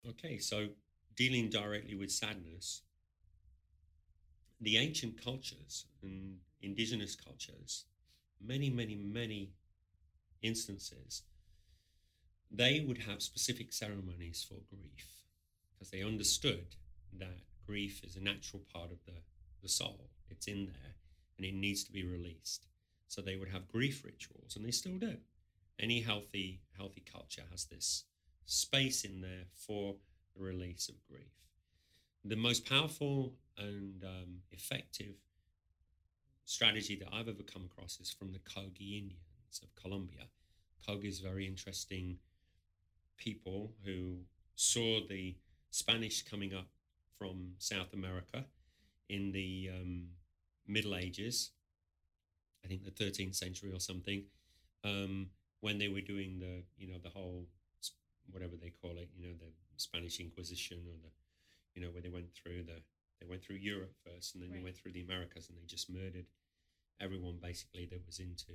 Okay, so dealing directly with sadness, the ancient cultures and indigenous cultures, many instances, they would have specific ceremonies for grief because they understood that grief is a natural part of the soul. It's in there and it needs to be released. So they would have grief rituals, and they still do. Any healthy culture has this space in there for the release of grief. The most powerful and effective strategy that I've ever come across is from the Kogi Indians of Colombia. Kogi is very interesting people who saw the Spanish coming up from South America in the Middle Ages, I think the 13th century or something, when they were doing the whole, whatever they call it, the Spanish Inquisition, or where they went through Europe first, and then they went through the Americas, and they just murdered everyone basically that was into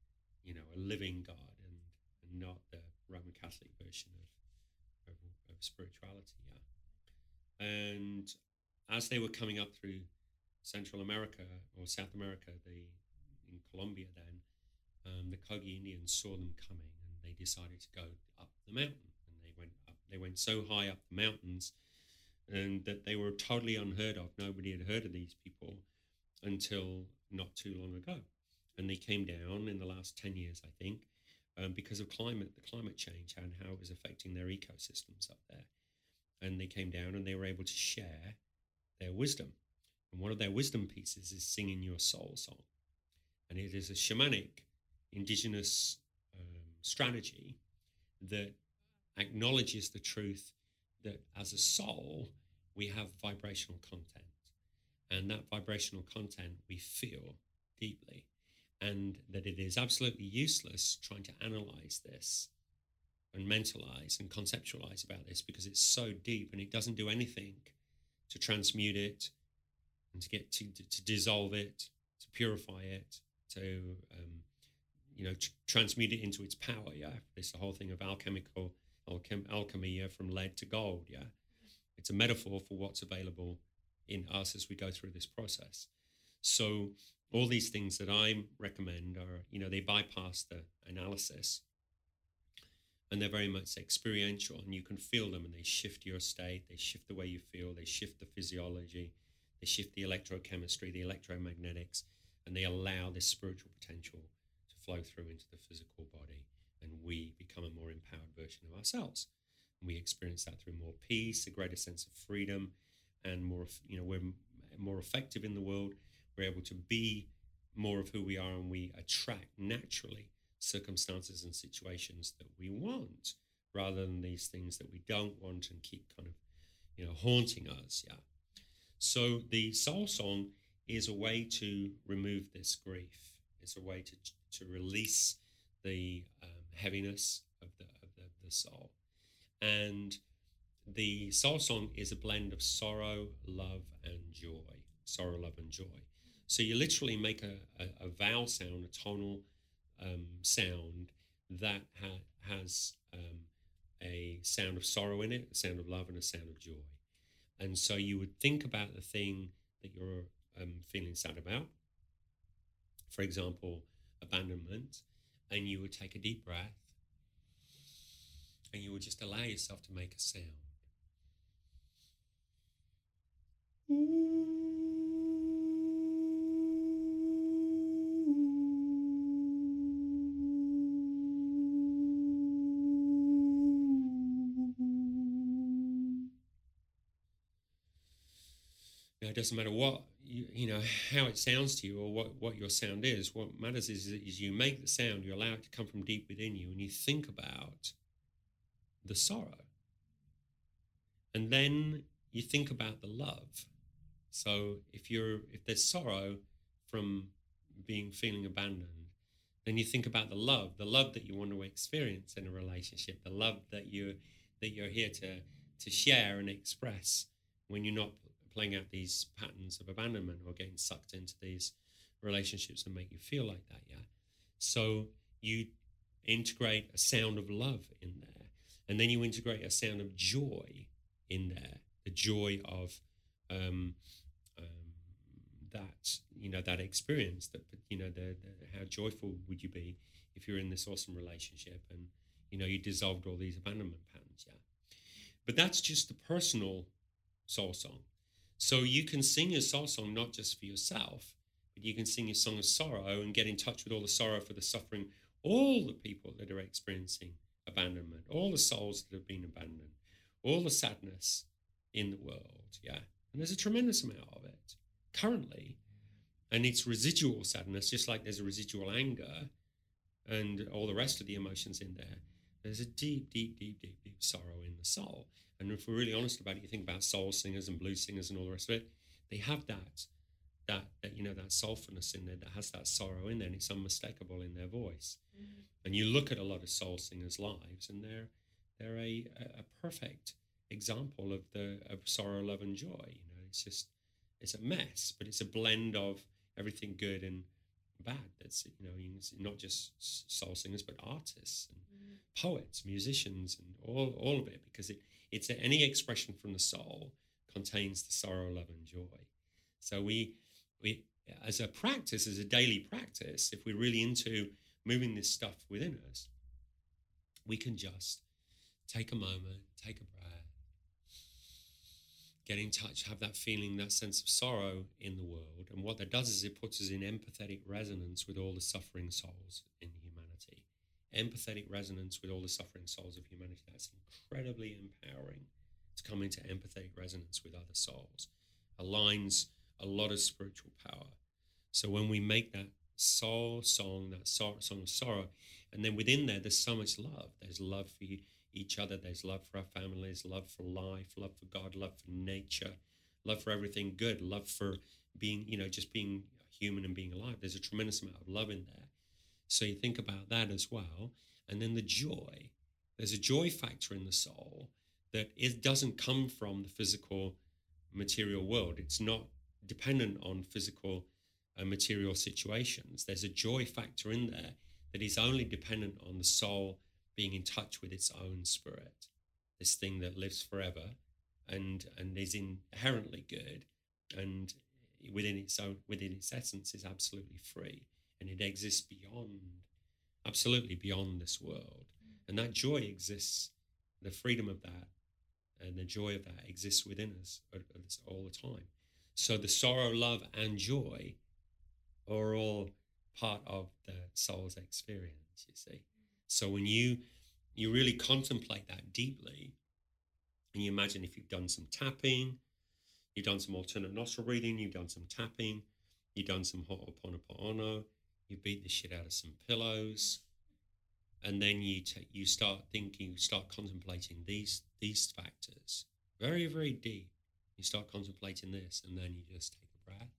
a living God, and not the Roman Catholic version of spirituality. Yeah. And as they were coming up through Central America or South America, in Colombia then, the Kogi Indians saw them coming, and they decided to go up the mountain. And they went up. They went so high up the mountains, and that they were totally unheard of. Nobody had heard of these people until not too long ago. And they came down in the last 10 years, I think, because of the climate change and how it was affecting their ecosystems up there. And they came down and they were able to share their wisdom. And one of their wisdom pieces is singing your soul song. And it is a shamanic indigenous strategy that acknowledges the truth that as a soul, we have vibrational content. And that vibrational content we feel deeply. And that it is absolutely useless trying to analyze this and mentalize and conceptualize about this, because it's so deep and it doesn't do anything to transmute it and to get to dissolve it, to purify it, to transmute it into its power. Yeah, it's the whole thing of alchemy, yeah, from lead to gold. Yeah, it's a metaphor for what's available in us as we go through this process. So all these things that I recommend are, they bypass the analysis, and they're very much experiential, and you can feel them, and they shift your state, they shift the way you feel, they shift the physiology, they shift the electrochemistry, the electromagnetics, and they allow this spiritual potential to flow through into the physical body, and we become a more empowered version of ourselves. And we experience that through more peace, a greater sense of freedom, and we're more effective in the world. We're able to be more of who we are, and we attract naturally circumstances and situations that we want, rather than these things that we don't want and keep kind of haunting us. Yeah. So the soul song is a way to remove this grief. It's a way to release the heaviness of the soul. And the soul song is a blend of sorrow, love, and joy. Sorrow, love, and joy. So you literally make a vowel sound, a tonal sound that has a sound of sorrow in it, a sound of love, and a sound of joy. And so you would think about the thing that you're feeling sad about, for example, abandonment, and you would take a deep breath, and you would just allow yourself to make a sound. It doesn't matter what how it sounds to you, or what your sound is. What matters is you make the sound, you allow it to come from deep within you, and you think about the sorrow, and then you think about the love. So if there's sorrow from feeling abandoned, then you think about the love that you want to experience in a relationship, the love that you're here to share and express when you're not playing out these patterns of abandonment or getting sucked into these relationships that make you feel like that. Yeah. So you integrate a sound of love in there, and then you integrate a sound of joy in there, the joy of um, that, that experience, that, how joyful would you be if you're in this awesome relationship and, you dissolved all these abandonment patterns. Yeah. But that's just the personal soul song. So you can sing your soul song not just for yourself, but you can sing your song of sorrow and get in touch with all the sorrow for the suffering, all the people that are experiencing abandonment, all the souls that have been abandoned, all the sadness in the world. Yeah. And there's a tremendous amount of it currently. And it's residual sadness, just like there's a residual anger and all the rest of the emotions in there. There's a deep, deep, deep, deep, deep sorrow in the soul. And if we're really honest about it, you think about soul singers and blues singers and all the rest of it, they have that soulfulness in there, that has that sorrow in there, and it's unmistakable in their voice. Mm-hmm. And you look at a lot of soul singers' lives, and they're a perfect example of sorrow, love, and joy. It's a mess, but it's a blend of everything good and bad. That's not just soul singers, but artists and poets, musicians, and all of it, because it's any expression from the soul contains the sorrow, love, and joy. So we as a practice, as a daily practice, if we're really into moving this stuff within us, we can just take a moment, take a breath, get in touch, have that feeling, that sense of sorrow in the world. And what that does is it puts us in empathetic resonance with all the suffering souls in humanity. Empathetic resonance with all the suffering souls of humanity. That's incredibly empowering, to come into empathetic resonance with other souls. Aligns a lot of spiritual power. So when we make that soul song, that song of sorrow, and then within there's so much love. There's love for each other. There's love for our families, love for life, love for God, love for nature, love for everything good, love for being, just being human and being alive. There's a tremendous amount of love in there. So you think about that as well. And then the joy. There's a joy factor in the soul that it doesn't come from the physical material world. It's not dependent on physical material situations. There's a joy factor in there that is only dependent on the soul being in touch with its own spirit, this thing that lives forever and is inherently good, and within its essence is absolutely free, and it exists absolutely beyond this world. And that joy exists, the freedom of that and the joy of that exists within us all the time. So the sorrow, love, and joy are all part of the soul's experience, you see. So when you really contemplate that deeply, and you imagine if you've done some tapping, you've done some alternate nostril breathing, you've done some tapping, you've done some Ho'oponopono, you beat the shit out of some pillows, and then you start thinking, you start contemplating these factors very, very deep. You start contemplating this, and then you just take a breath.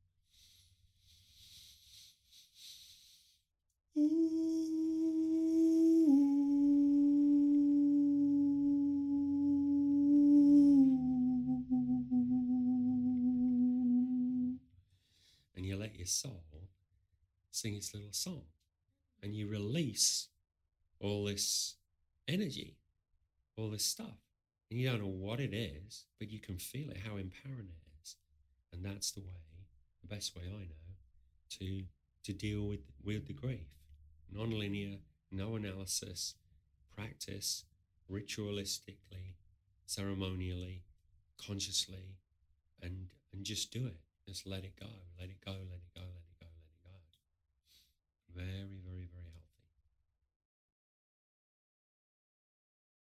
And you let your soul sing its little song, and you release all this energy, all this stuff. And you don't know what it is, but you can feel it, how empowering it is. And that's the best way I know to deal with the grief. Non-linear, no analysis, practice, ritualistically, ceremonially, consciously, and just do it. Just let it go, let it go, let it go.